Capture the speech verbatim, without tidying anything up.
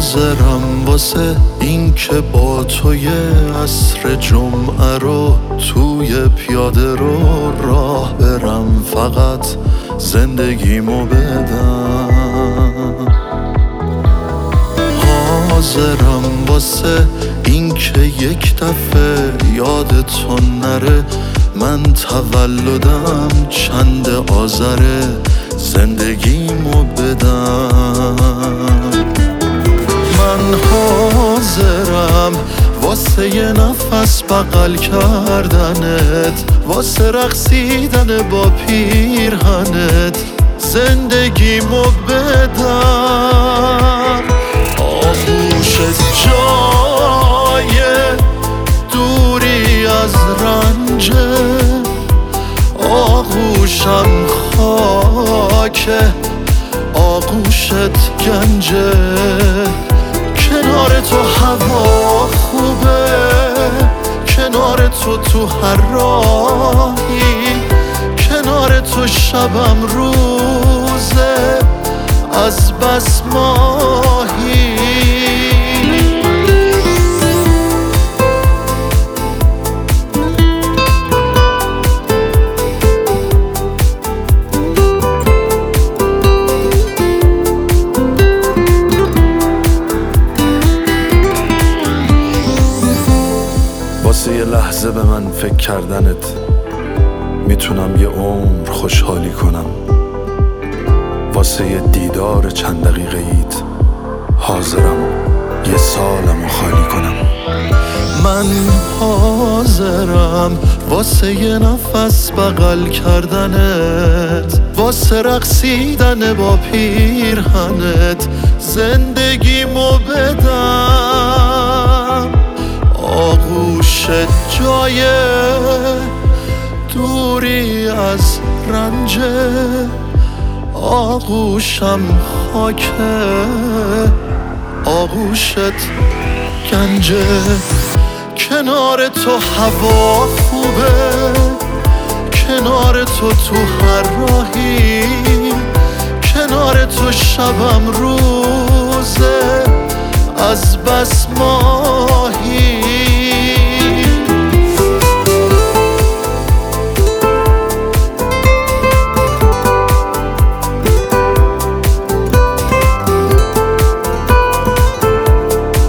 حاضرم واسه این که با توی عصر جمعه رو توی پیاده رو راه برم، فقط زندگیمو بدم. حاضرم واسه این که یک دفعه یادتون نره من تولدم چند آذره، زندگیمو بدم. من حاضرم واسه یه نفس بغل کردنت، واسه رقصیدن با پیرهنت، زندگیمو بدم. آغوشت جای دوری از رنجه، آغوشم خاکه، آغوشت گنجه. کنار تو هوا خوبه، کنار تو تو هر راهی، کنار تو شبم روزه از بس ماهی. واسه یه لحظه به من فکر کردنت میتونم یه عمر خوشحالی کنم. واسه یه دیدار چند دقیقه ایت حاضرم یه سالمو خالی کنم. من حاضرم واسه یه نفس بغل کردنت، واسه رقصیدن با پیرهنت، زندگیمو بدم. آغوشت جای دوری از رنجه، آغوشم خاکه، آغوشت گنجه. کنار تو هوا خوبه، کنار تو تو هر راهی، کنار تو شبم روزه از بس ما